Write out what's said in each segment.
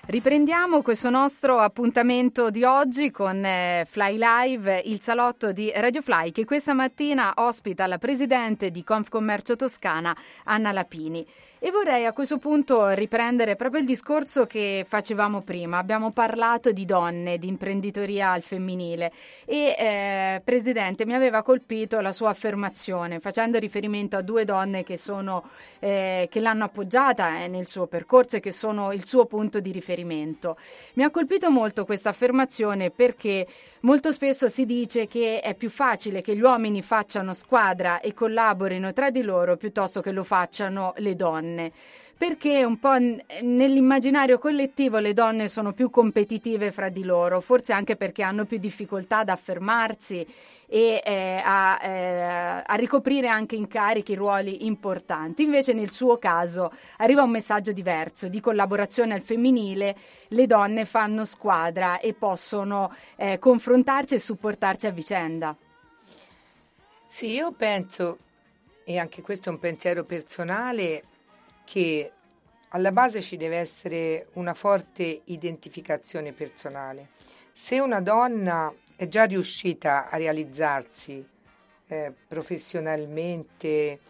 Riprendiamo questo nostro appuntamento di oggi con Fly Live, il salotto di Radio Fly, che questa mattina ospita la presidente di Confcommercio Toscana, Anna Lapini. E vorrei a questo punto riprendere proprio il discorso che facevamo prima. Abbiamo parlato di donne, di imprenditoria al femminile e Presidente, mi aveva colpito la sua affermazione facendo riferimento a due donne che l'hanno appoggiata nel suo percorso e che sono il suo punto di riferimento. Mi ha colpito molto questa affermazione perché molto spesso si dice che è più facile che gli uomini facciano squadra e collaborino tra di loro piuttosto che lo facciano le donne. Perché un po' nell'immaginario collettivo le donne sono più competitive fra di loro, forse anche perché hanno più difficoltà ad affermarsi e a ricoprire anche incarichi, ruoli importanti. Invece nel suo caso arriva un messaggio diverso, di collaborazione al femminile, le donne fanno squadra e possono confrontarsi e supportarsi a vicenda. Sì, io penso, e anche questo è un pensiero personale, che alla base ci deve essere una forte identificazione personale. Se una donna è già riuscita a realizzarsi professionalmente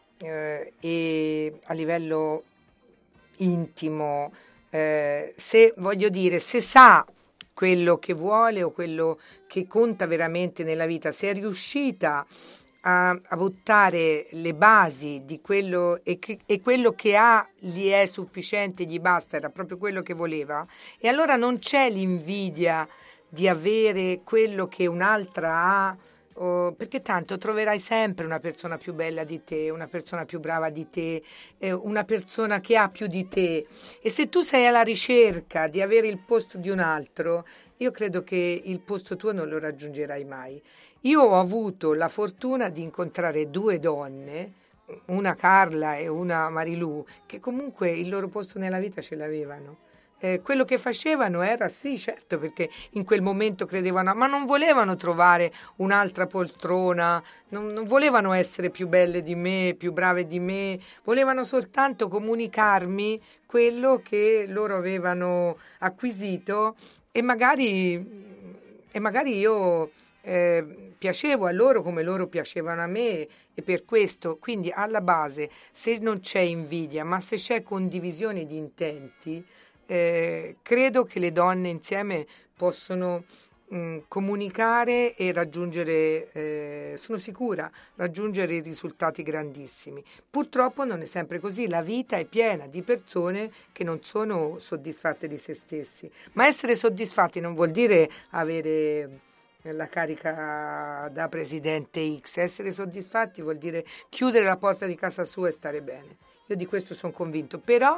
e a livello intimo, se sa quello che vuole o quello che conta veramente nella vita, se è riuscita a buttare le basi di quello e quello che ha gli è sufficiente, gli basta, era proprio quello che voleva, e allora non c'è l'invidia di avere quello che un'altra ha, perché tanto troverai sempre una persona più bella di te, una persona più brava di te, una persona che ha più di te, e se tu sei alla ricerca di avere il posto di un altro, io credo che il posto tuo non lo raggiungerai mai. Io ho avuto la fortuna di incontrare due donne, una Carla e una Marilù, che comunque il loro posto nella vita ce l'avevano. Quello che facevano era, sì, certo, perché in quel momento credevano, ma non volevano trovare un'altra poltrona, non volevano essere più belle di me, più brave di me, volevano soltanto comunicarmi quello che loro avevano acquisito e magari io piacevo a loro come loro piacevano a me, e per questo, quindi alla base, se non c'è invidia, ma se c'è condivisione di intenti, credo che le donne insieme possono comunicare e raggiungere, sono sicura, raggiungere risultati grandissimi. Purtroppo non è sempre così, la vita è piena di persone che non sono soddisfatte di se stessi, ma essere soddisfatti non vuol dire avere la carica da presidente X. Essere soddisfatti vuol dire chiudere la porta di casa sua e stare bene. Io di questo sono convinto, però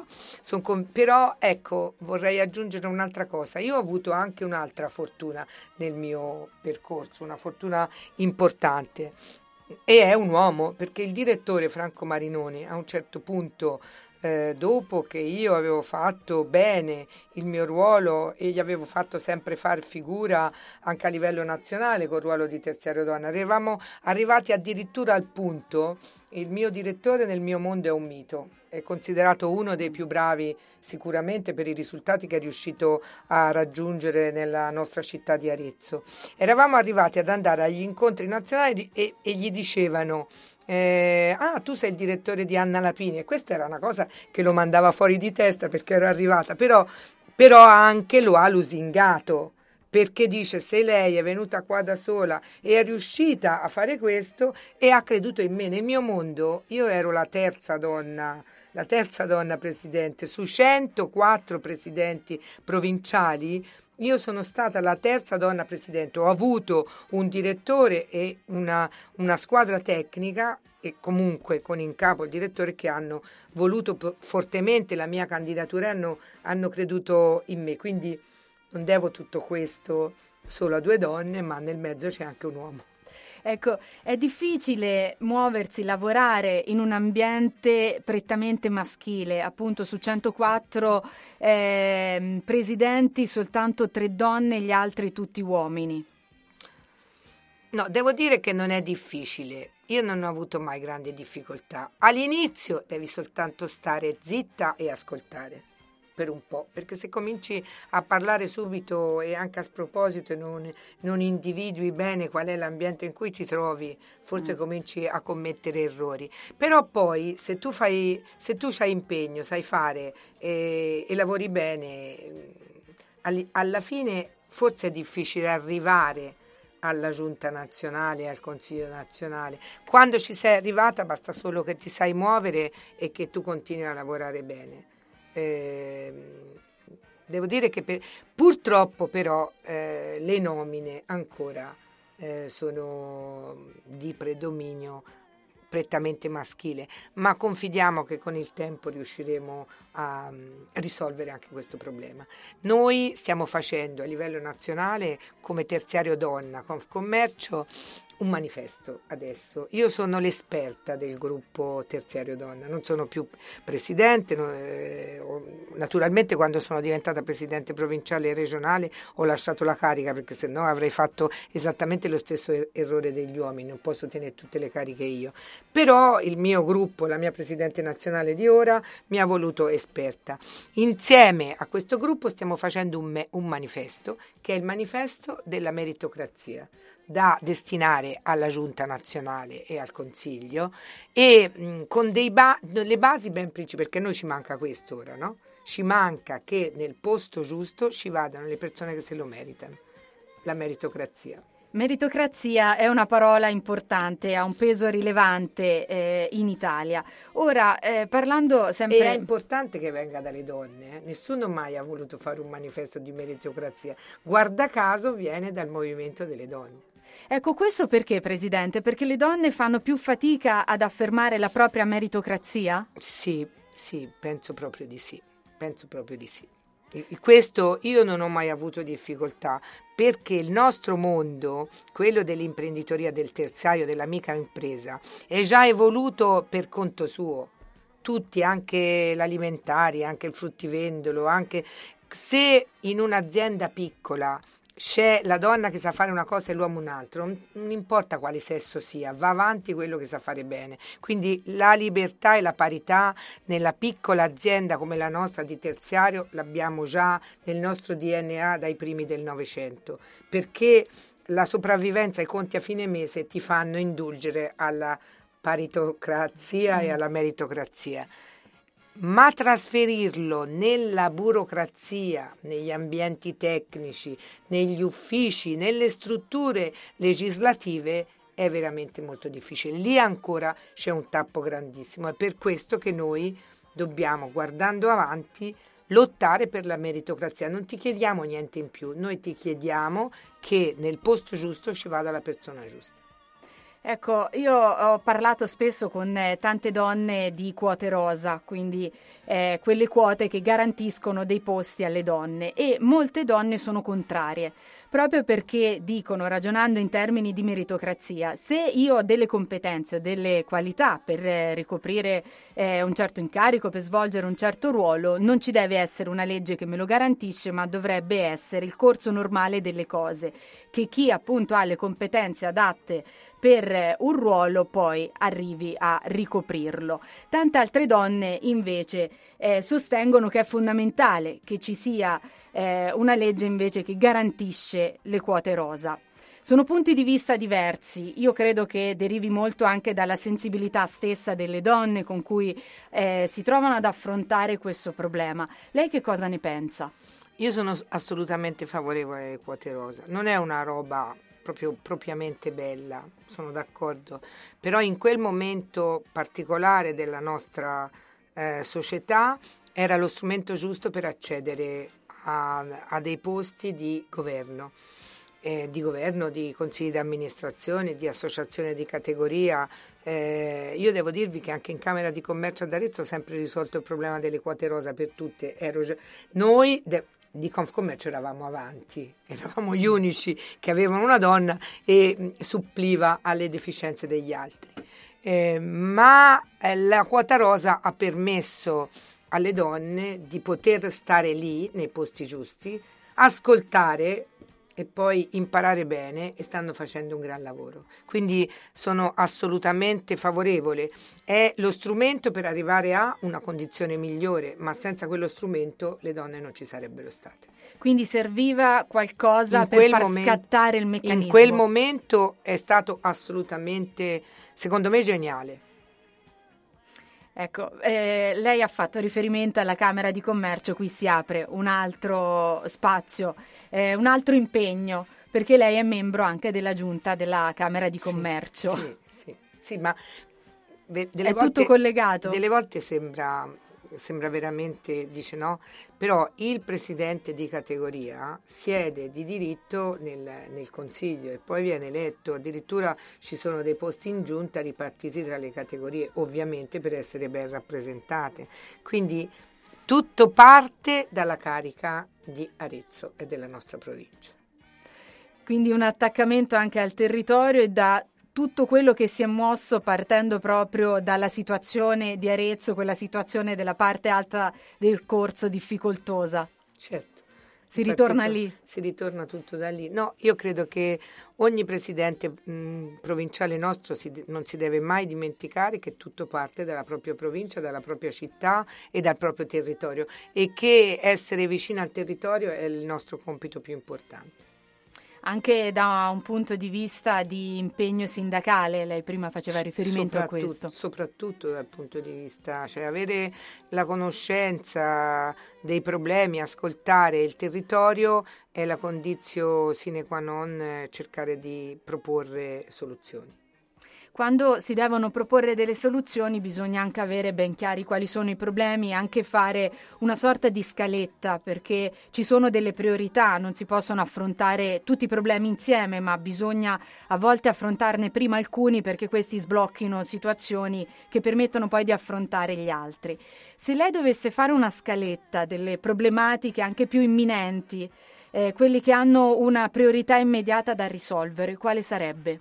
ecco, vorrei aggiungere un'altra cosa. Io ho avuto anche un'altra fortuna nel mio percorso, una fortuna importante, e è un uomo, perché il direttore Franco Marinoni a un certo punto, dopo che io avevo fatto bene il mio ruolo e gli avevo fatto sempre far figura anche a livello nazionale col ruolo di terziario donna, eravamo arrivati addirittura al punto, il mio direttore nel mio mondo è un mito, è considerato uno dei più bravi sicuramente per i risultati che è riuscito a raggiungere nella nostra città di Arezzo. Eravamo arrivati ad andare agli incontri nazionali e gli dicevano tu sei il direttore di Anna Lapini, e questa era una cosa che lo mandava fuori di testa perché ero arrivata, però anche lo ha lusingato, perché dice, se lei è venuta qua da sola e è riuscita a fare questo e ha creduto in me, nel mio mondo io ero la terza donna presidente su 104 presidenti provinciali. Io sono stata la terza donna presidente, ho avuto un direttore e una squadra tecnica, e comunque con in capo il direttore, che hanno voluto fortemente la mia candidatura e hanno creduto in me, quindi non devo tutto questo solo a due donne, ma nel mezzo c'è anche un uomo. Ecco, è difficile muoversi, lavorare in un ambiente prettamente maschile, appunto su 104 presidenti soltanto 3 donne, gli altri tutti uomini. No, devo dire che non è difficile, io non ho avuto mai grandi difficoltà. All'inizio devi soltanto stare zitta e ascoltare. per un po', perché se cominci a parlare subito e anche a sproposito e non individui bene qual è l'ambiente in cui ti trovi, forse cominci a commettere errori. Però poi se tu hai impegno, sai fare e lavori bene, alla fine forse è difficile arrivare alla Giunta nazionale, al Consiglio nazionale. Quando ci sei arrivata basta solo che ti sai muovere e che tu continui a lavorare bene. Devo dire che purtroppo però le nomine ancora sono di predominio prettamente maschile, ma confidiamo che con il tempo riusciremo a risolvere anche questo problema. Noi stiamo facendo a livello nazionale come terziario donna Confcommercio un manifesto adesso. Io sono l'esperta del gruppo terziario donna, non sono più presidente, naturalmente quando sono diventata presidente provinciale e regionale ho lasciato la carica perché sennò avrei fatto esattamente lo stesso errore degli uomini, non posso tenere tutte le cariche io. Però il mio gruppo, la mia presidente nazionale di ora, mi ha voluto esperta. Insieme a questo gruppo stiamo facendo un manifesto che è il manifesto della meritocrazia, da destinare alla Giunta nazionale e al Consiglio e con le basi ben precise, perché a noi ci manca questo ora, no? Ci manca che nel posto giusto ci vadano le persone che se lo meritano, la meritocrazia. Meritocrazia è una parola importante, ha un peso rilevante in Italia. Ora, parlando sempre... È importante che venga dalle donne, Nessuno mai ha voluto fare un manifesto di meritocrazia. Guarda caso viene dal movimento delle donne. Ecco, questo perché, Presidente? Perché le donne fanno più fatica ad affermare la propria meritocrazia? Sì, penso proprio di sì. Questo io non ho mai avuto difficoltà, perché il nostro mondo, quello dell'imprenditoria, del terziario, della microimpresa, è già evoluto per conto suo. Tutti, anche l'alimentari, anche il fruttivendolo, anche se in un'azienda piccola c'è la donna che sa fare una cosa e l'uomo un altro, non importa quale sesso sia, va avanti quello che sa fare bene. Quindi la libertà e la parità nella piccola azienda come la nostra di terziario l'abbiamo già nel nostro DNA dai primi del Novecento, perché la sopravvivenza e i conti a fine mese ti fanno indulgere alla paritocrazia e alla meritocrazia. Ma trasferirlo nella burocrazia, negli ambienti tecnici, negli uffici, nelle strutture legislative è veramente molto difficile. Lì ancora c'è un tappo grandissimo. È per questo che noi dobbiamo, guardando avanti, lottare per la meritocrazia. Non ti chiediamo niente in più, noi ti chiediamo che nel posto giusto ci vada la persona giusta. Ecco, io ho parlato spesso con tante donne di quote rosa, quindi quelle quote che garantiscono dei posti alle donne, e molte donne sono contrarie, proprio perché dicono, ragionando in termini di meritocrazia, se io ho delle competenze o delle qualità per ricoprire un certo incarico, per svolgere un certo ruolo, non ci deve essere una legge che me lo garantisce, ma dovrebbe essere il corso normale delle cose, che chi appunto ha le competenze adatte per un ruolo poi arrivi a ricoprirlo. Tante altre donne invece sostengono che è fondamentale che ci sia una legge invece che garantisce le quote rosa. Sono punti di vista diversi, io credo che derivi molto anche dalla sensibilità stessa delle donne con cui si trovano ad affrontare questo problema. Lei che cosa ne pensa? Io sono assolutamente favorevole alle quote rosa, non è una roba proprio propriamente bella, sono d'accordo, però in quel momento particolare della nostra società era lo strumento giusto per accedere a dei posti di governo, di consigli di amministrazione, di associazione di categoria. Io devo dirvi che anche in Camera di Commercio ad Arezzo ho sempre risolto il problema delle quote rosa per tutte. Noi di Confcommercio eravamo avanti, eravamo gli unici che avevano una donna e suppliva alle deficienze degli altri. Ma la quota rosa ha permesso alle donne di poter stare lì, nei posti giusti, ascoltare e poi imparare bene, e stanno facendo un gran lavoro. Quindi sono assolutamente favorevole. È lo strumento per arrivare a una condizione migliore, ma senza quello strumento le donne non ci sarebbero state. Quindi serviva qualcosa per far scattare il meccanismo. In quel momento è stato assolutamente, secondo me, geniale. Ecco, lei ha fatto riferimento alla Camera di Commercio, qui si apre un altro spazio, un altro impegno, perché lei è membro anche della Giunta della Camera di Commercio. Sì, ma è tutto collegato? Delle volte sembra veramente, dice no, però il presidente di categoria siede di diritto nel consiglio e poi viene eletto, addirittura ci sono dei posti in giunta ripartiti tra le categorie, ovviamente per essere ben rappresentate, quindi tutto parte dalla carica di Arezzo e della nostra provincia. Quindi un attaccamento anche al territorio e da tutto quello che si è mosso partendo proprio dalla situazione di Arezzo, quella situazione della parte alta del corso difficoltosa. Certo. Si ritorna lì? Si ritorna tutto da lì. No, io credo che ogni presidente provinciale nostro non si deve mai dimenticare che tutto parte dalla propria provincia, dalla propria città e dal proprio territorio e che essere vicino al territorio è il nostro compito più importante. Anche da un punto di vista di impegno sindacale, lei prima faceva riferimento a questo. Soprattutto dal punto di vista, cioè avere la conoscenza dei problemi, ascoltare il territorio è la condizio sine qua non, cercare di proporre soluzioni. Quando si devono proporre delle soluzioni bisogna anche avere ben chiari quali sono i problemi e anche fare una sorta di scaletta, perché ci sono delle priorità, non si possono affrontare tutti i problemi insieme, ma bisogna a volte affrontarne prima alcuni perché questi sblocchino situazioni che permettono poi di affrontare gli altri. Se lei dovesse fare una scaletta delle problematiche anche più imminenti, quelli che hanno una priorità immediata da risolvere, quale sarebbe?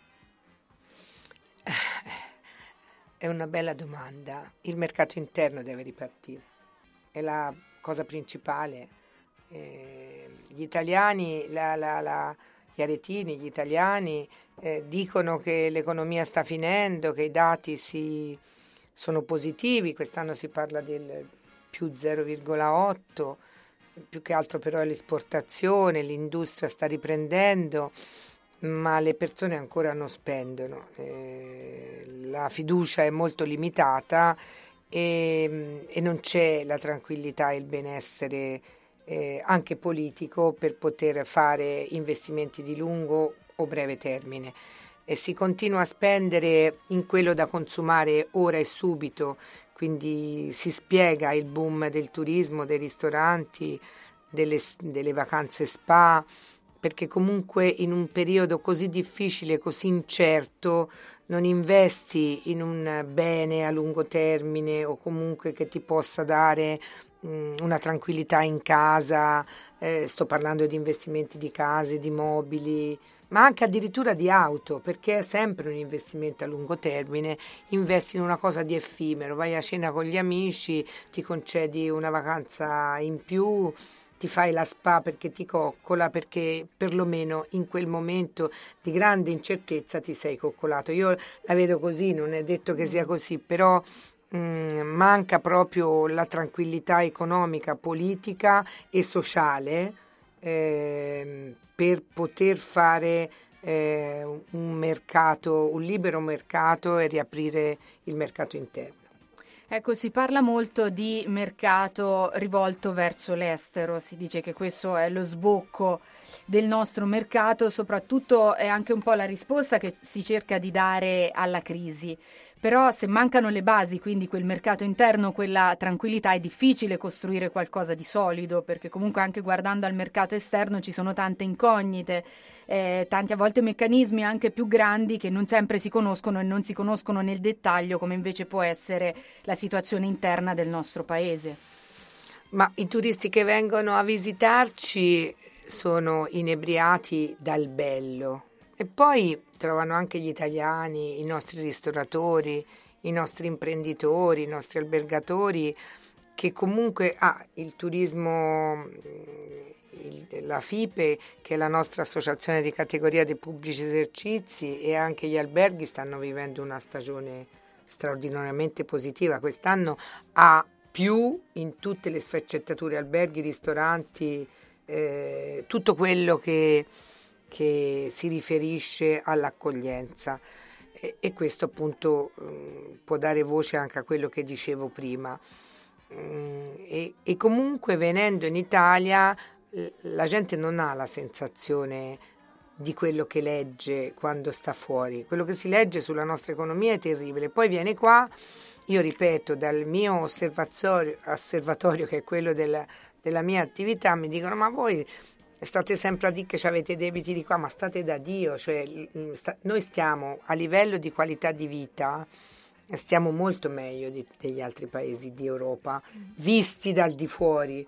È una bella domanda. Il mercato interno deve ripartire, è la cosa principale. Gli italiani, gli aretini, gli italiani dicono che l'economia sta finendo, che i dati sono positivi, quest'anno si parla del più 0,8, più che altro però è l'esportazione, l'industria sta riprendendo, ma le persone ancora non spendono, la fiducia è molto limitata e non c'è la tranquillità e il benessere anche politico per poter fare investimenti di lungo o breve termine. E si continua a spendere in quello da consumare ora e subito, quindi si spiega il boom del turismo, dei ristoranti, delle vacanze spa, perché comunque in un periodo così difficile, così incerto, non investi in un bene a lungo termine o comunque che ti possa dare una tranquillità in casa, sto parlando di investimenti di case, di mobili, ma anche addirittura di auto, perché è sempre un investimento a lungo termine, investi in una cosa di effimero, vai a cena con gli amici, ti concedi una vacanza in più, ti fai la spa perché ti coccola, perché perlomeno in quel momento di grande incertezza ti sei coccolato. Io la vedo così, non è detto che sia così, però manca proprio la tranquillità economica, politica e sociale per poter fare un mercato, un libero mercato e riaprire il mercato interno. Ecco, si parla molto di mercato rivolto verso l'estero, si dice che questo è lo sbocco del nostro mercato, soprattutto è anche un po' la risposta che si cerca di dare alla crisi. Però se mancano le basi, quindi quel mercato interno, quella tranquillità, è difficile costruire qualcosa di solido, perché comunque anche guardando al mercato esterno ci sono tante incognite, tanti a volte meccanismi anche più grandi che non sempre si conoscono e non si conoscono nel dettaglio, come invece può essere la situazione interna del nostro paese. Ma i turisti che vengono a visitarci sono inebriati dal bello e poi trovano anche gli italiani, i nostri ristoratori, i nostri imprenditori, i nostri albergatori, che comunque il turismo la FIPE, che è la nostra associazione di categoria dei pubblici esercizi, e anche gli alberghi stanno vivendo una stagione straordinariamente positiva. Quest'anno ha più in tutte le sfaccettature, alberghi, ristoranti, tutto quello che si riferisce all'accoglienza. E questo appunto può dare voce anche a quello che dicevo prima. E comunque venendo in Italia la gente non ha la sensazione di quello che legge quando sta fuori. Quello che si legge sulla nostra economia è terribile. Poi viene qua, io ripeto, dal mio osservatorio che è quello della mia attività, mi dicono: ma voi state sempre a dire che avete debiti di qua, ma state da Dio, cioè noi stiamo a livello di qualità di vita, stiamo molto meglio degli altri paesi di Europa, visti dal di fuori.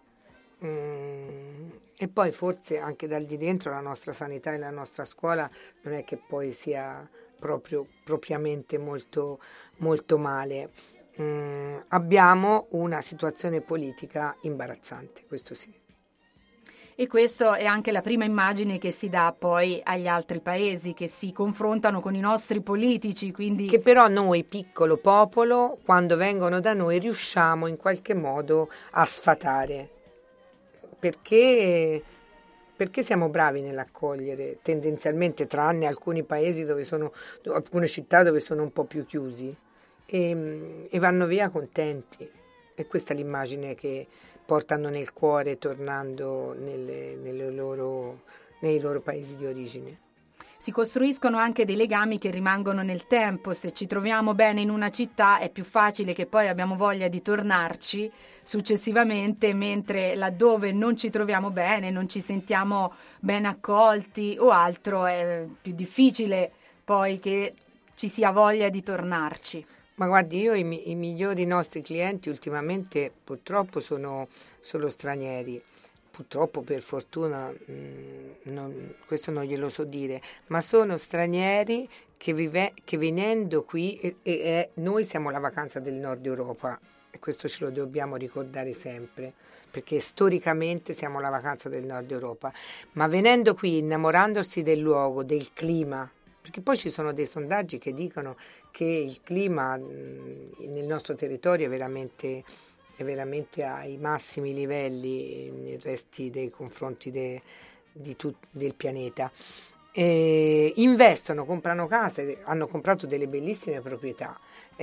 E poi forse anche dal di dentro la nostra sanità e la nostra scuola non è che poi sia propriamente molto, molto male. Abbiamo una situazione politica imbarazzante, questo sì. E questa è anche la prima immagine che si dà poi agli altri paesi che si confrontano con i nostri politici, quindi... Che però noi, piccolo popolo, quando vengono da noi riusciamo in qualche modo a sfatare, perché siamo bravi nell'accogliere, tendenzialmente, tranne alcuni paesi alcune città dove sono un po' più chiusi, e vanno via contenti. E questa è l'immagine che portano nel cuore tornando nei loro paesi di origine. Si costruiscono anche dei legami che rimangono nel tempo. Se ci troviamo bene in una città è più facile che poi abbiamo voglia di tornarci successivamente, mentre laddove non ci troviamo bene, non ci sentiamo ben accolti o altro, è più difficile poi che ci sia voglia di tornarci. Ma guardi, io i migliori nostri clienti ultimamente purtroppo sono solo stranieri. Purtroppo, per fortuna, questo non glielo so dire, ma sono stranieri che venendo qui, noi siamo la vacanza del Nord Europa, e questo ce lo dobbiamo ricordare sempre, perché storicamente siamo la vacanza del Nord Europa, ma venendo qui, innamorandosi del luogo, del clima, perché poi ci sono dei sondaggi che dicono che il clima nel nostro territorio è veramente ai massimi livelli nei resti dei confronti del pianeta. Investono, comprano case, hanno comprato delle bellissime proprietà,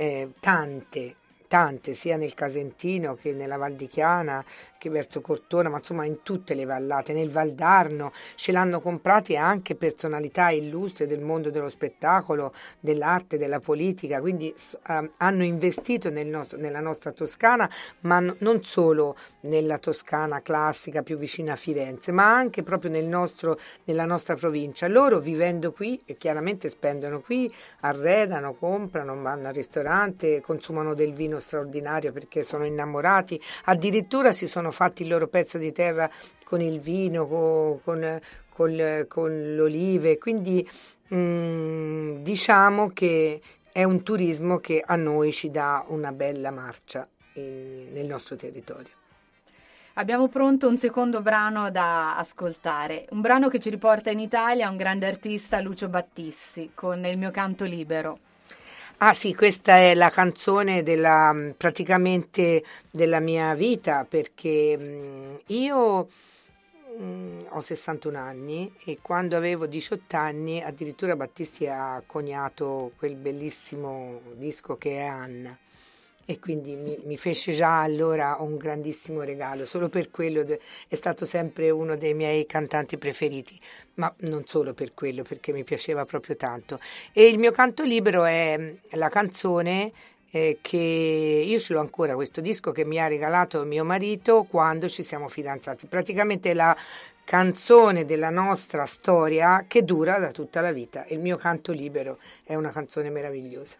tante, sia nel Casentino che nella Val di Chiana, che verso Cortona, ma insomma in tutte le vallate, nel Valdarno, ce l'hanno comprati anche personalità illustri del mondo dello spettacolo, dell'arte, della politica, quindi hanno investito nella nostra Toscana, ma non solo nella Toscana classica più vicina a Firenze, ma anche proprio nella nostra provincia. Loro vivendo qui e chiaramente spendono qui, arredano, comprano, vanno al ristorante, consumano del vino straordinario perché sono innamorati, addirittura si sono fatti il loro pezzo di terra con il vino, con l'olive, quindi diciamo che è un turismo che a noi ci dà una bella marcia nel nostro territorio. Abbiamo pronto un secondo brano da ascoltare, un brano che ci riporta in Italia un grande artista, Lucio Battisti, con Il mio canto libero. Ah sì, questa è la canzone praticamente della mia vita, perché io ho 61 anni e quando avevo 18 anni addirittura Battisti ha coniato quel bellissimo disco che è Anna, e quindi mi fece già allora un grandissimo regalo, solo per quello è stato sempre uno dei miei cantanti preferiti, ma non solo per quello, perché mi piaceva proprio tanto. E Il mio canto libero è la canzone che io ce l'ho ancora, questo disco che mi ha regalato mio marito quando ci siamo fidanzati, praticamente è la canzone della nostra storia che dura da tutta la vita. Il mio canto libero è una canzone meravigliosa.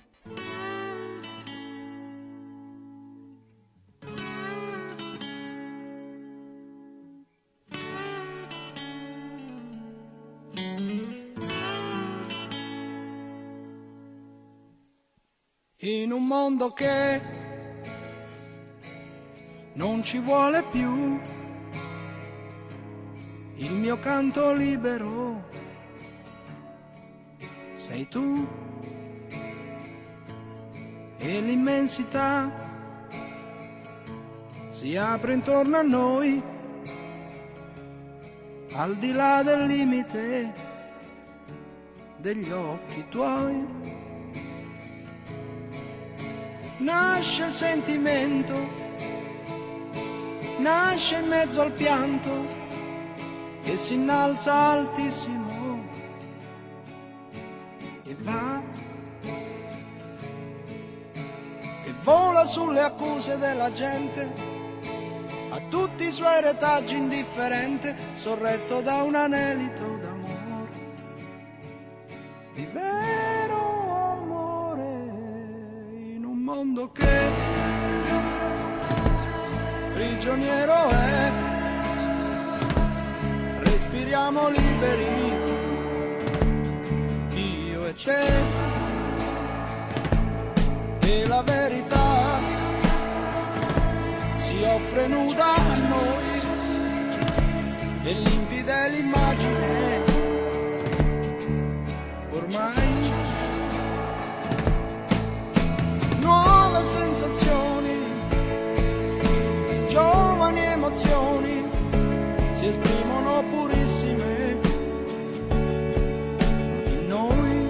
In un mondo che non ci vuole più, il mio canto libero sei tu e l'immensità si apre intorno a noi, al di là del limite degli occhi tuoi. Nasce il sentimento, nasce in mezzo al pianto che si innalza altissimo e va e vola sulle accuse della gente, a tutti i suoi retaggi indifferente, sorretto da un anelito d'amore, di vero amore, in un mondo che prigioniero è. Respiriamo liberi, io e te, e la verità si offre nuda a noi, e limpida è l'immagine, ormai. Nuove sensazioni, giovani emozioni, si esprimono purissime in noi.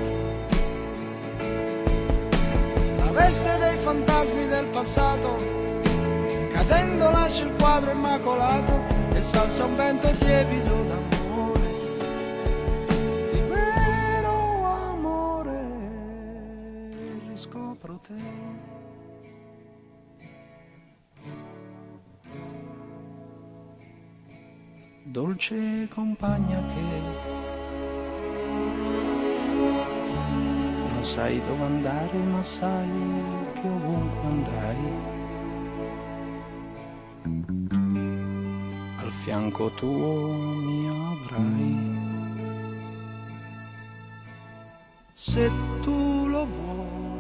La veste dei fantasmi del passato, cadendo lascia il quadro immacolato e s'alza un vento tiepido d'amore, di vero amore, riscopro te. Dolce compagna che non sai dove andare, ma sai che ovunque andrai, al fianco tuo mi avrai, se tu lo vuoi.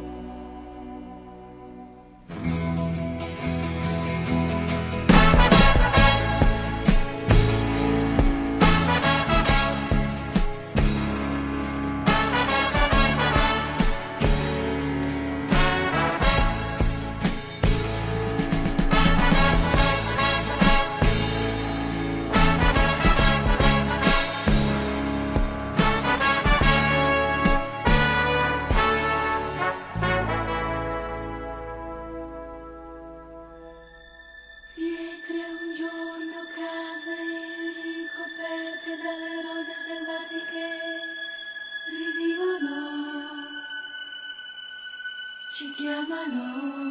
Ci chiamano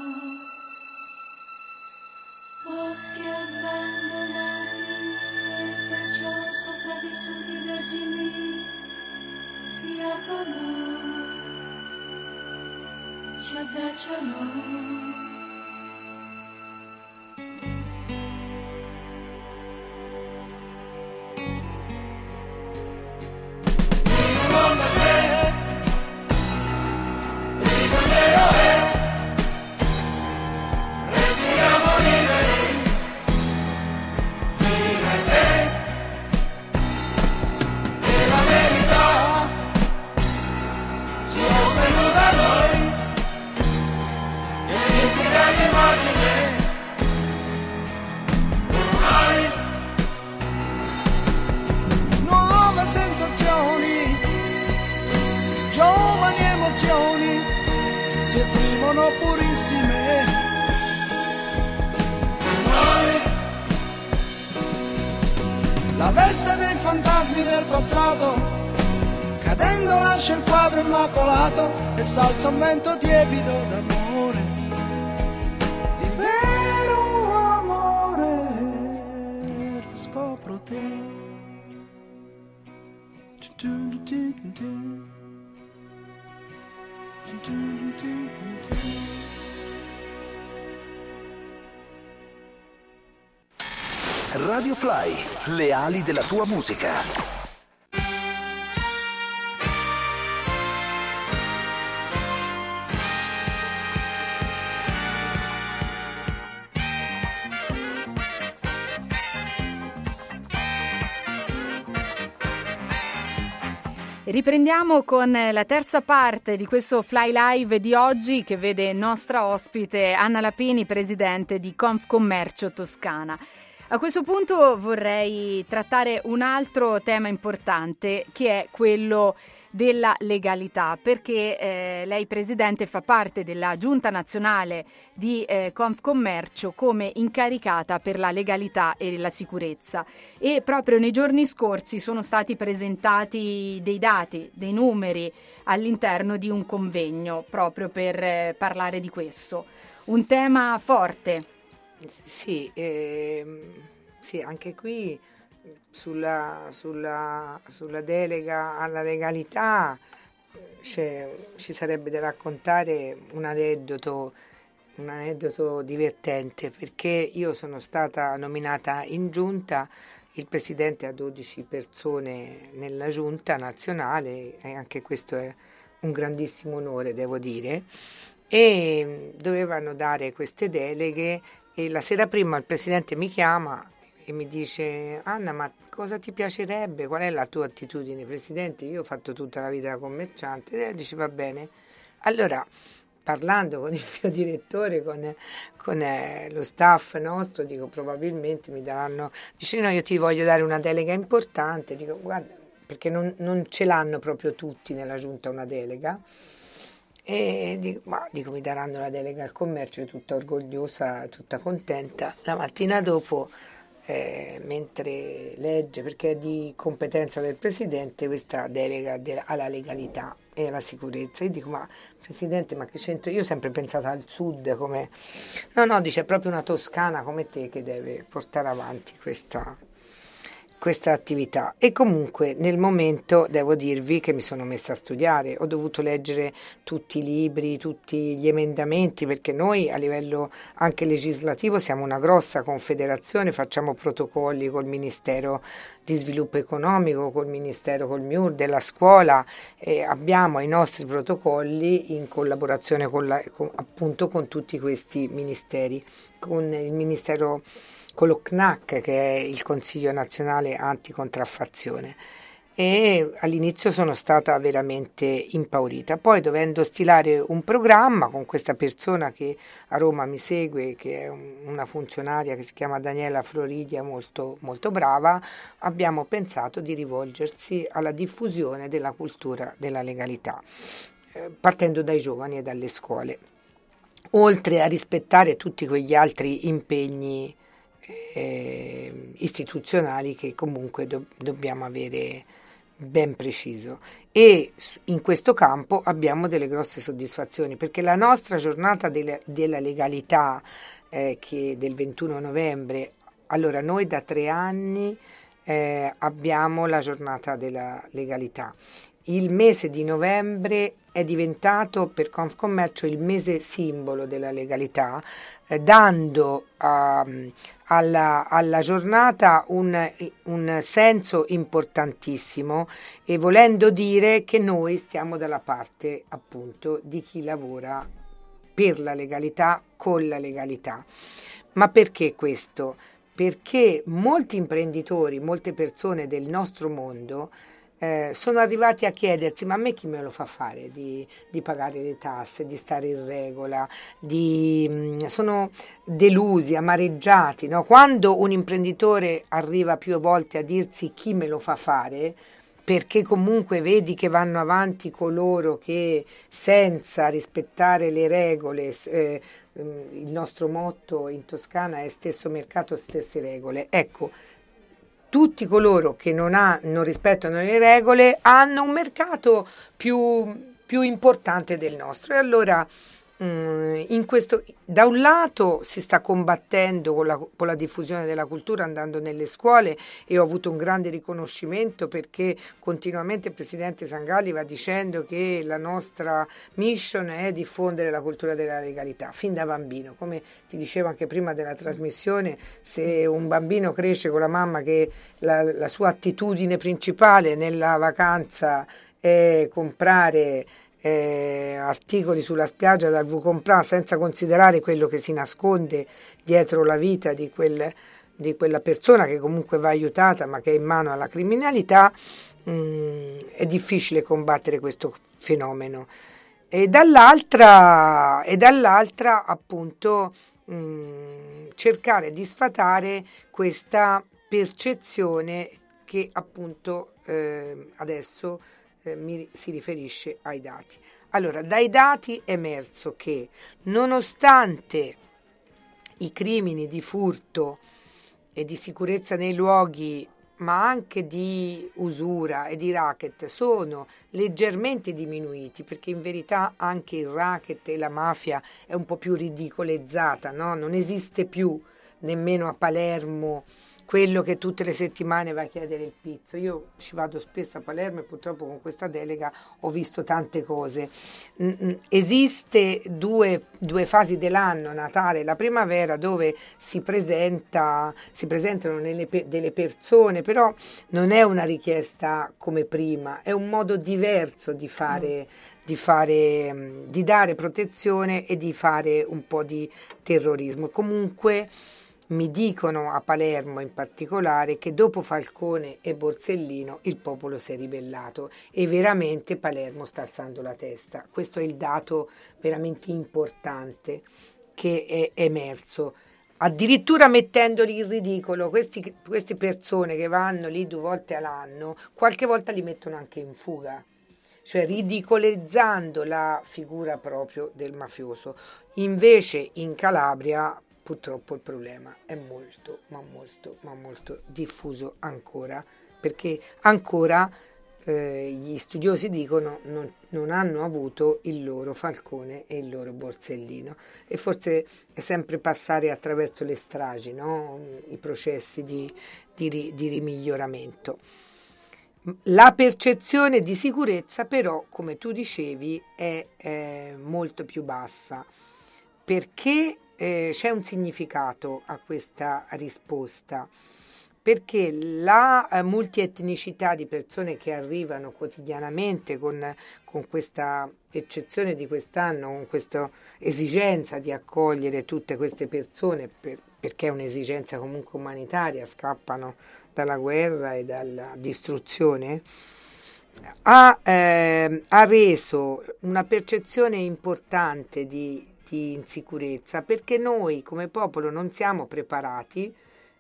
boschi abbandonati e perciò sopravvissuti vergini si aprono, ci abbracciano. Giovani emozioni si esprimono purissime. Noi, la veste dei fantasmi del passato, cadendo lascia il quadro immacolato e s'alza un vento tiepido d'amore, di vero amore, riscopro te. Radio Fly, le ali della tua musica. Riprendiamo con la terza parte di questo Fly Live di oggi che vede nostra ospite Anna Lapini, presidente di Confcommercio Toscana. A questo punto vorrei trattare un altro tema importante che è quello della legalità, perché lei presidente fa parte della giunta nazionale di Confcommercio come incaricata per la legalità e la sicurezza, e proprio nei giorni scorsi sono stati presentati dei dati, dei numeri all'interno di un convegno proprio per parlare di questo, un tema forte. Sì, anche qui sulla delega alla legalità ci sarebbe da raccontare un aneddoto divertente, perché io sono stata nominata in giunta, il presidente ha 12 persone nella giunta nazionale e anche questo è un grandissimo onore, devo dire, e dovevano dare queste deleghe e la sera prima il presidente mi chiama e mi dice: Anna, ma cosa ti piacerebbe? Qual è la tua attitudine, presidente? Io ho fatto tutta la vita da commerciante. E dice: va bene. Allora, parlando con il mio direttore, con lo staff nostro, dico: probabilmente mi daranno. Dice: no, io ti voglio dare una delega importante. Dico: guarda, perché non ce l'hanno proprio tutti nella giunta una delega. E dico, mi daranno la delega al commercio, tutta orgogliosa, tutta contenta. La mattina dopo, mentre legge, perché è di competenza del presidente questa delega alla legalità e alla sicurezza, io dico: ma presidente, ma che c'entro? Io ho sempre pensato al sud come... No, dice: è proprio una toscana come te che deve portare avanti questa attività. E comunque nel momento devo dirvi che mi sono messa a studiare, ho dovuto leggere tutti i libri, tutti gli emendamenti, perché noi a livello anche legislativo siamo una grossa confederazione, facciamo protocolli col Ministero di Sviluppo Economico, col MIUR, della scuola, abbiamo i nostri protocolli in collaborazione appunto con tutti questi ministeri, con il Ministero, con lo CNAC, che è il Consiglio Nazionale Anticontraffazione, e all'inizio sono stata veramente impaurita. Poi, dovendo stilare un programma con questa persona che a Roma mi segue, che è una funzionaria che si chiama Daniela Floridia, molto, molto brava, abbiamo pensato di rivolgersi alla diffusione della cultura della legalità, partendo dai giovani e dalle scuole, oltre a rispettare tutti quegli altri impegni istituzionali che comunque dobbiamo avere ben preciso. E in questo campo abbiamo delle grosse soddisfazioni, perché la nostra giornata della legalità, che del 21 novembre, allora noi da 3 anni abbiamo la giornata della legalità. Il mese di novembre è diventato per Confcommercio il mese simbolo della legalità, dando alla giornata un senso importantissimo e volendo dire che noi stiamo dalla parte appunto di chi lavora per la legalità, con la legalità. Ma perché questo? Perché molti imprenditori, molte persone del nostro mondo sono arrivati a chiedersi: ma a me chi me lo fa fare di pagare le tasse, di stare in regola, sono delusi, amareggiati, no? Quando un imprenditore arriva più volte a dirsi chi me lo fa fare, perché comunque vedi che vanno avanti coloro che senza rispettare le regole, il nostro motto in Toscana è stesso mercato, stesse regole, ecco, tutti coloro che non rispettano le regole hanno un mercato più importante del nostro. E allora in questo, da un lato si sta combattendo con la diffusione della cultura andando nelle scuole, e ho avuto un grande riconoscimento perché continuamente il presidente Sangalli va dicendo che la nostra mission è diffondere la cultura della legalità fin da bambino. Come ti dicevo anche prima della trasmissione, se un bambino cresce con la mamma che la sua attitudine principale nella vacanza è comprare articoli sulla spiaggia dal Vucompra, senza considerare quello che si nasconde dietro la vita di quel di quella persona che comunque va aiutata ma che è in mano alla criminalità, è difficile combattere questo fenomeno. E dall'altra appunto cercare di sfatare questa percezione che appunto adesso si riferisce ai dati. Allora, dai dati è emerso che nonostante i crimini di furto e di sicurezza nei luoghi, ma anche di usura e di racket, sono leggermente diminuiti, perché in verità anche il racket e la mafia è un po' più ridicolizzata, no? Non esiste più nemmeno a Palermo quello che tutte le settimane va a chiedere il pizzo. Io ci vado spesso a Palermo e purtroppo con questa delega ho visto tante cose. Esiste due fasi dell'anno, Natale e la primavera, dove si presentano delle persone, però non è una richiesta come prima, è un modo diverso di dare protezione e di fare un po' di terrorismo. Comunque mi dicono a Palermo in particolare che dopo Falcone e Borsellino il popolo si è ribellato e veramente Palermo sta alzando la testa. Questo è il dato veramente importante che è emerso, addirittura mettendoli in ridicolo. Queste persone che vanno lì 2 volte all'anno, qualche volta li mettono anche in fuga, cioè ridicolizzando la figura proprio del mafioso. Invece in Calabria purtroppo il problema è molto diffuso ancora, perché ancora gli studiosi dicono non hanno avuto il loro Falcone e il loro Borsellino, e forse è sempre passare attraverso le stragi, no? I processi di rimiglioramento. La percezione di sicurezza però, come tu dicevi, è molto più bassa, perché c'è un significato a questa risposta, perché la multietnicità di persone che arrivano quotidianamente con questa eccezione di quest'anno, con questa esigenza di accogliere tutte queste persone, perché è un'esigenza comunque umanitaria, scappano dalla guerra e dalla distruzione, ha reso una percezione importante di insicurezza, perché noi come popolo non siamo preparati,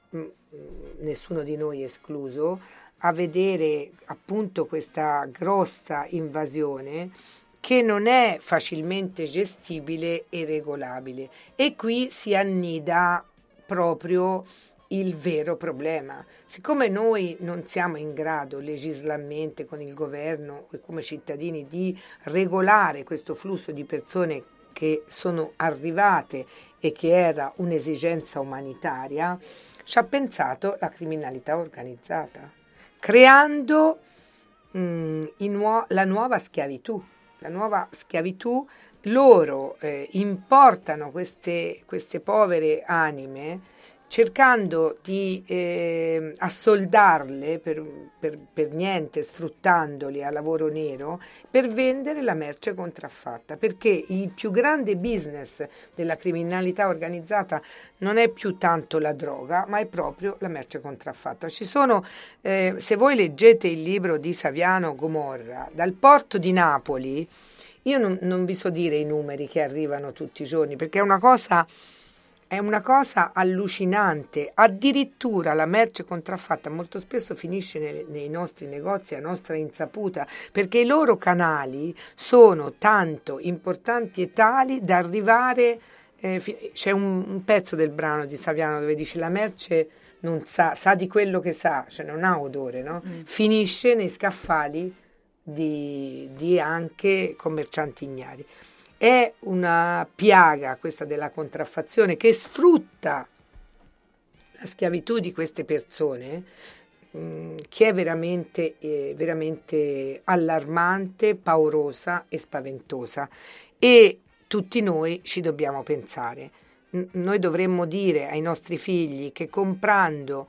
nessuno di noi escluso, a vedere appunto questa grossa invasione che non è facilmente gestibile e regolabile, e qui si annida proprio il vero problema. Siccome noi non siamo in grado legislattivamente con il governo e come cittadini di regolare questo flusso di persone che sono arrivate e che era un'esigenza umanitaria, ci ha pensato la criminalità organizzata, creando la nuova schiavitù. La nuova schiavitù, loro importano queste povere anime, cercando di assoldarle per niente, sfruttandoli a lavoro nero, per vendere la merce contraffatta, perché il più grande business della criminalità organizzata non è più tanto la droga, ma è proprio la merce contraffatta. Ci sono, se voi leggete il libro di Saviano Gomorra, dal porto di Napoli, io non vi so dire i numeri che arrivano tutti i giorni, perché è una cosa allucinante. Addirittura la merce contraffatta molto spesso finisce nei nostri negozi a nostra insaputa, perché i loro canali sono tanto importanti e tali da arrivare, c'è un pezzo del brano di Saviano dove dice: la merce non sa di quello che sa, cioè non ha odore, no? Finisce nei scaffali di anche commercianti ignari. È una piaga questa della contraffazione, che sfrutta la schiavitù di queste persone, che è veramente allarmante, paurosa e spaventosa, e tutti noi ci dobbiamo pensare. Noi dovremmo dire ai nostri figli che comprando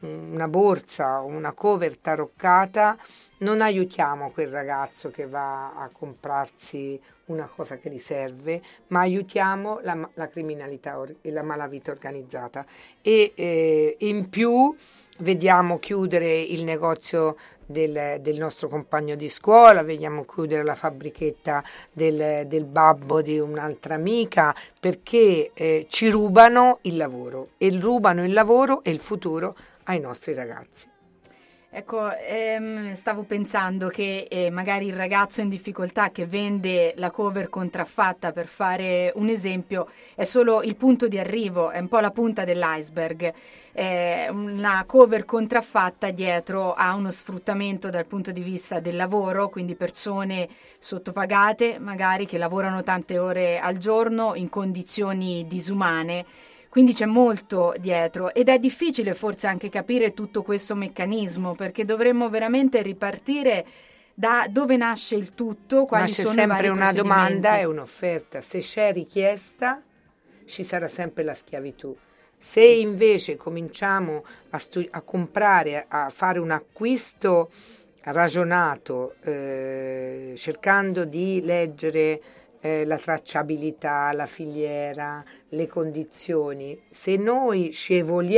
una borsa o una cover taroccata, non aiutiamo quel ragazzo che va a comprarsi una cosa che gli serve, ma aiutiamo la criminalità e la malavita organizzata. E in più vediamo chiudere il negozio del nostro compagno di scuola, vediamo chiudere la fabbrichetta del babbo di un'altra amica, perché ci rubano il lavoro e il futuro ai nostri ragazzi. Ecco, stavo pensando che magari il ragazzo in difficoltà che vende la cover contraffatta, per fare un esempio, è solo il punto di arrivo, è un po' la punta dell'iceberg. Una cover contraffatta dietro ha uno sfruttamento dal punto di vista del lavoro, quindi persone sottopagate magari che lavorano tante ore al giorno in condizioni disumane. Quindi c'è molto dietro ed è difficile forse anche capire tutto questo meccanismo, perché dovremmo veramente ripartire da dove nasce il tutto, quali Ma c'è sono sempre i vari una domanda procedimenti. e un'offerta. Se c'è richiesta, ci sarà sempre la schiavitù. Se invece cominciamo a comprare, a fare un acquisto ragionato, cercando di leggere la tracciabilità, la filiera, le condizioni, se noi ci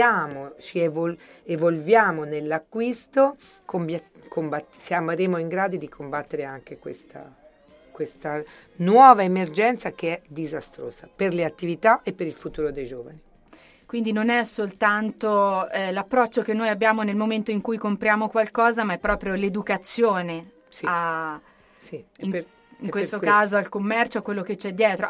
evolviamo nell'acquisto, saremo in grado di combattere anche questa nuova emergenza che è disastrosa per le attività e per il futuro dei giovani. Quindi non è soltanto l'approccio che noi abbiamo nel momento in cui compriamo qualcosa, ma è proprio l'educazione Sì, sì, in questo caso al commercio, a quello che c'è dietro,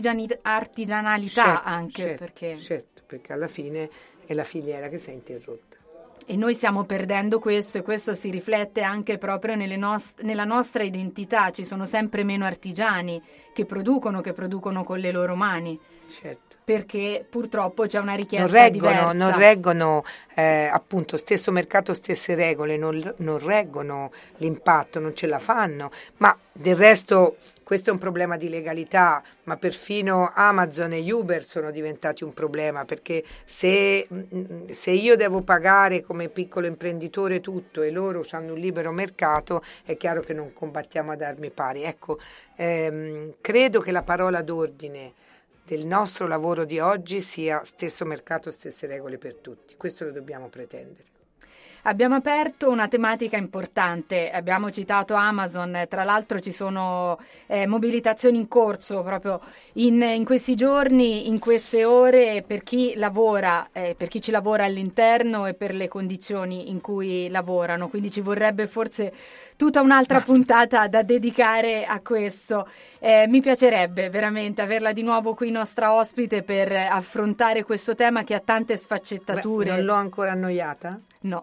all'artigianalità anche. Certo, perché alla fine è la filiera che si è interrotta. E noi stiamo perdendo questo, e questo si riflette anche proprio nella nostra identità. Ci sono sempre meno artigiani che producono con le loro mani. Certo. Perché purtroppo c'è una richiesta diversa. Non reggono appunto stesso mercato, stesse regole, non reggono l'impatto, non ce la fanno. Ma del resto questo è un problema di legalità, ma perfino Amazon e Uber sono diventati un problema, perché se io devo pagare come piccolo imprenditore tutto e loro hanno un libero mercato, è chiaro che non combattiamo ad armi pari. Ecco, credo che la parola d'ordine del nostro lavoro di oggi sia stesso mercato, stesse regole per tutti. Questo lo dobbiamo pretendere. Abbiamo aperto una tematica importante, abbiamo citato Amazon, tra l'altro ci sono mobilitazioni in corso proprio in questi giorni, in queste ore, per chi lavora, per chi ci lavora all'interno e per le condizioni in cui lavorano, quindi ci vorrebbe forse tutta un'altra puntata da dedicare a questo. Mi piacerebbe veramente averla di nuovo qui nostra ospite per affrontare questo tema che ha tante sfaccettature. Non l'ho ancora annoiata? No,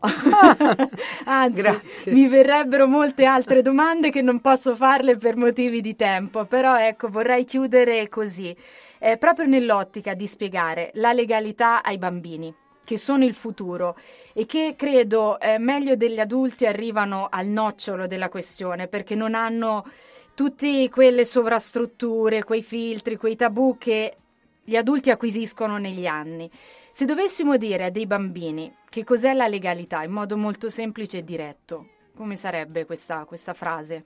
anzi, Grazie. Mi verrebbero molte altre domande che non posso farle per motivi di tempo, però ecco, vorrei chiudere così, proprio nell'ottica di spiegare la legalità ai bambini, che sono il futuro e che credo meglio degli adulti arrivano al nocciolo della questione, perché non hanno tutte quelle sovrastrutture, quei filtri, quei tabù che gli adulti acquisiscono negli anni. Se dovessimo dire a dei bambini che cos'è la legalità in modo molto semplice e diretto, come sarebbe questa frase?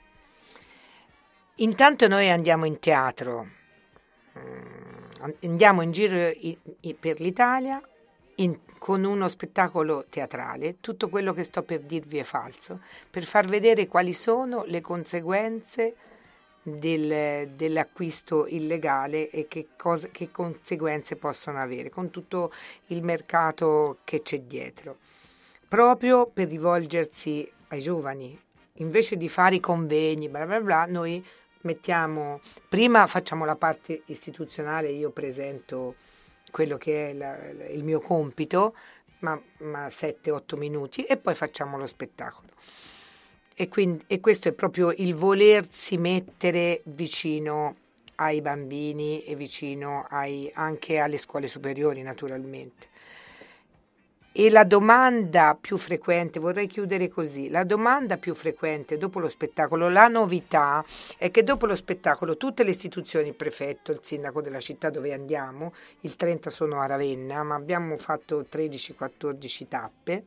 Intanto noi andiamo in teatro, andiamo in giro per l'Italia con uno spettacolo teatrale. Tutto quello che sto per dirvi è falso, per far vedere quali sono le conseguenze dell'acquisto illegale e che conseguenze possono avere con tutto il mercato che c'è dietro, proprio per rivolgersi ai giovani. Invece di fare i convegni bla bla bla, noi prima facciamo la parte istituzionale, io presento quello che è il mio compito, ma 7-8 minuti, e poi facciamo lo spettacolo. E questo è proprio il volersi mettere vicino ai bambini e vicino anche alle scuole superiori, naturalmente. E la domanda più frequente, vorrei chiudere così, la domanda più frequente dopo lo spettacolo, la novità è che dopo lo spettacolo tutte le istituzioni, il prefetto, il sindaco della città dove andiamo, il 30 sono a Ravenna, ma abbiamo fatto 13-14 tappe.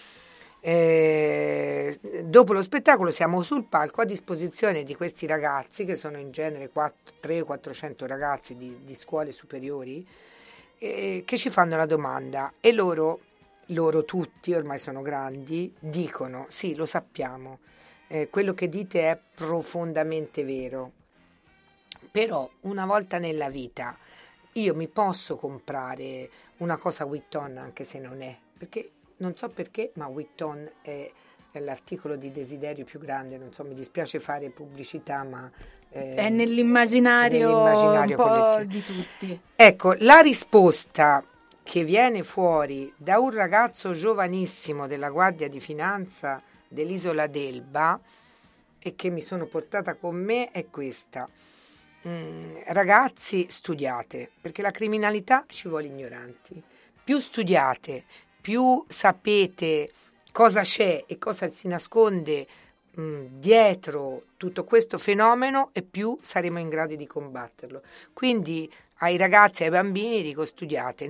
Dopo lo spettacolo siamo sul palco a disposizione di questi ragazzi, che sono in genere 300-400 ragazzi di scuole superiori, che ci fanno la domanda e loro tutti, ormai sono grandi, dicono sì, lo sappiamo, quello che dite è profondamente vero, però una volta nella vita io mi posso comprare una cosa Vuitton anche se non è, perché non so perché, ma Vuitton è l'articolo di desiderio più grande, non so, mi dispiace fare pubblicità, ma è nell'immaginario un po' collettivo di tutti. Ecco, la risposta che viene fuori da un ragazzo giovanissimo della Guardia di Finanza dell'Isola d'Elba e che mi sono portata con me è questa. Ragazzi, studiate, perché la criminalità ci vuole ignoranti. Più studiate, più sapete cosa c'è e cosa si nasconde dietro tutto questo fenomeno e più saremo in grado di combatterlo. Quindi ai ragazzi e ai bambini dico studiate,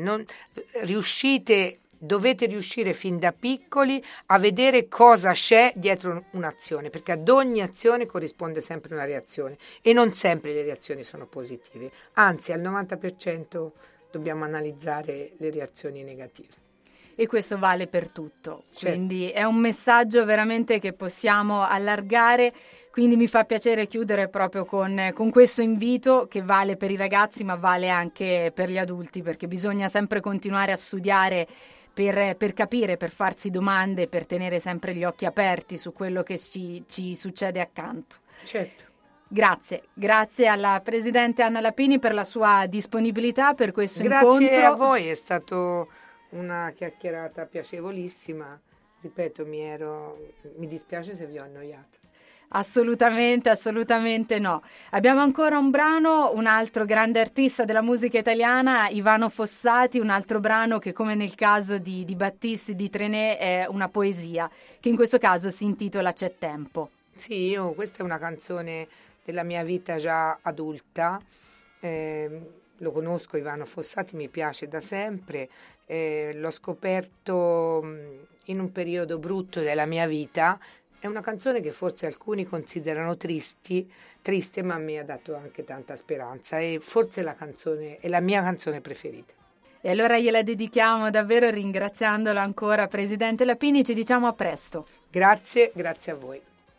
dovete riuscire fin da piccoli a vedere cosa c'è dietro un'azione, perché ad ogni azione corrisponde sempre una reazione e non sempre le reazioni sono positive, anzi al 90% dobbiamo analizzare le reazioni negative. E questo vale per tutto, quindi è un messaggio veramente che possiamo allargare, quindi mi fa piacere chiudere proprio con questo invito che vale per i ragazzi ma vale anche per gli adulti, perché bisogna sempre continuare a studiare per capire, per farsi domande, per tenere sempre gli occhi aperti su quello che ci succede accanto. Certo. Grazie alla Presidente Anna Lapini per la sua disponibilità per questo incontro. Grazie a voi, è stato una chiacchierata piacevolissima, ripeto, mi dispiace se vi ho annoiato. Assolutamente no. Abbiamo ancora un brano, un altro grande artista della musica italiana, Ivano Fossati, un altro brano che come nel caso di Battisti, di Trenet, è una poesia, che in questo caso si intitola C'è tempo. Sì, questa è una canzone della mia vita già adulta, lo conosco Ivano Fossati, mi piace da sempre, l'ho scoperto in un periodo brutto della mia vita. È una canzone che forse alcuni considerano triste, ma a me ha dato anche tanta speranza e forse è la mia canzone preferita. E allora gliela dedichiamo davvero ringraziandola ancora, Presidente Lapini, ci diciamo a presto. Grazie a voi.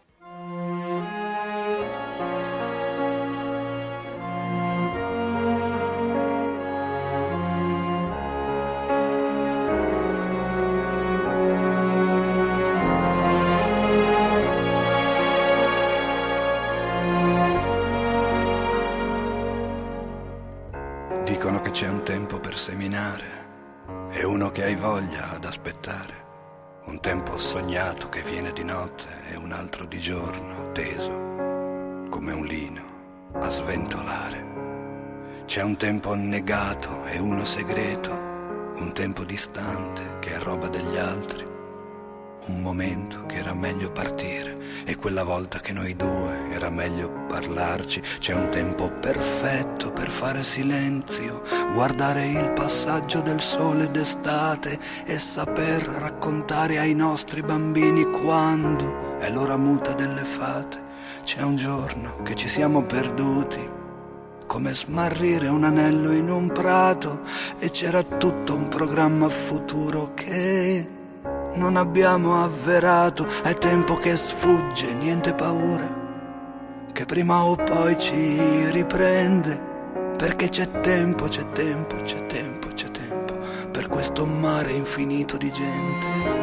Dicono che c'è un tempo per seminare e uno che hai voglia ad aspettare, un tempo sognato che viene di notte e un altro di giorno teso come un lino a sventolare. C'è un tempo negato e uno segreto, un tempo distante che è roba degli altri, un momento che era meglio partire e quella volta che noi due era meglio parlarci. C'è un tempo perfetto per fare silenzio, guardare il passaggio del sole d'estate e saper raccontare ai nostri bambini quando è l'ora muta delle fate. C'è un giorno che ci siamo perduti, come smarrire un anello in un prato, e c'era tutto un programma futuro che non abbiamo avverato. È tempo che sfugge, niente paura, che prima o poi ci riprende, perché c'è tempo per questo mare infinito di gente.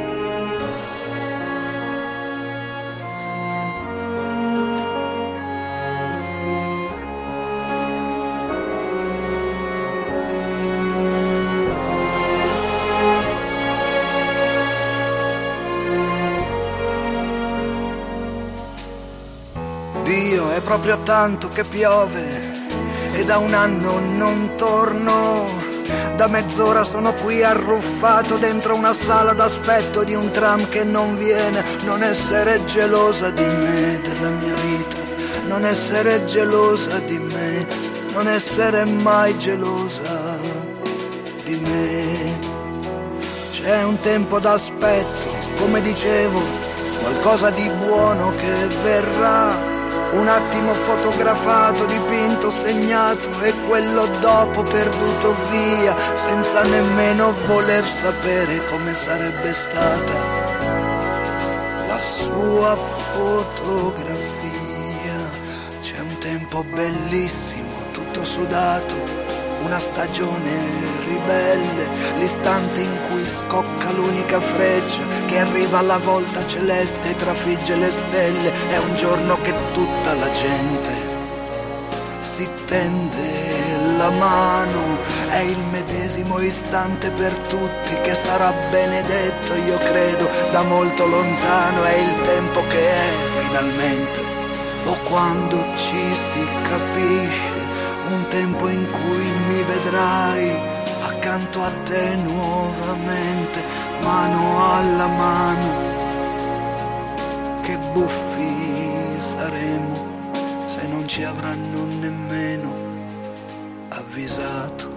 È proprio tanto che piove e da un anno non torno. Da mezz'ora sono qui arruffato dentro una sala d'aspetto di un tram che non viene. Non essere gelosa di me, della mia vita, non essere gelosa di me, non essere mai gelosa di me. C'è un tempo d'aspetto, come dicevo, qualcosa di buono che verrà. Un attimo fotografato, dipinto, segnato, e quello dopo perduto via, senza nemmeno voler sapere come sarebbe stata la sua fotografia. C'è un tempo bellissimo, tutto sudato, una stagione ribelle, l'istante in cui scocca l'unica freccia che arriva alla volta celeste e trafigge le stelle. È un giorno che tutta la gente si tende la mano, è il medesimo istante per tutti che sarà benedetto, io credo, da molto lontano. È il tempo che è finalmente, o quando ci si capisce, un tempo in cui mi vedrai accanto a te nuovamente, mano alla mano. Che buffi saremo se non ci avranno nemmeno avvisato.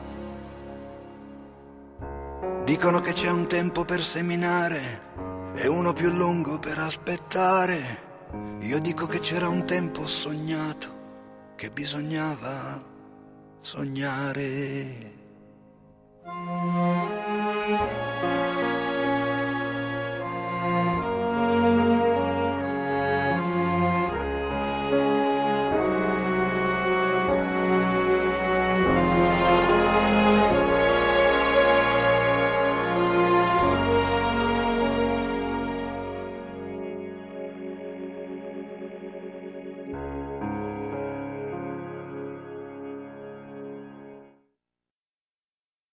Dicono che c'è un tempo per seminare e uno più lungo per aspettare. Io dico che c'era un tempo sognato, che bisognava sognare.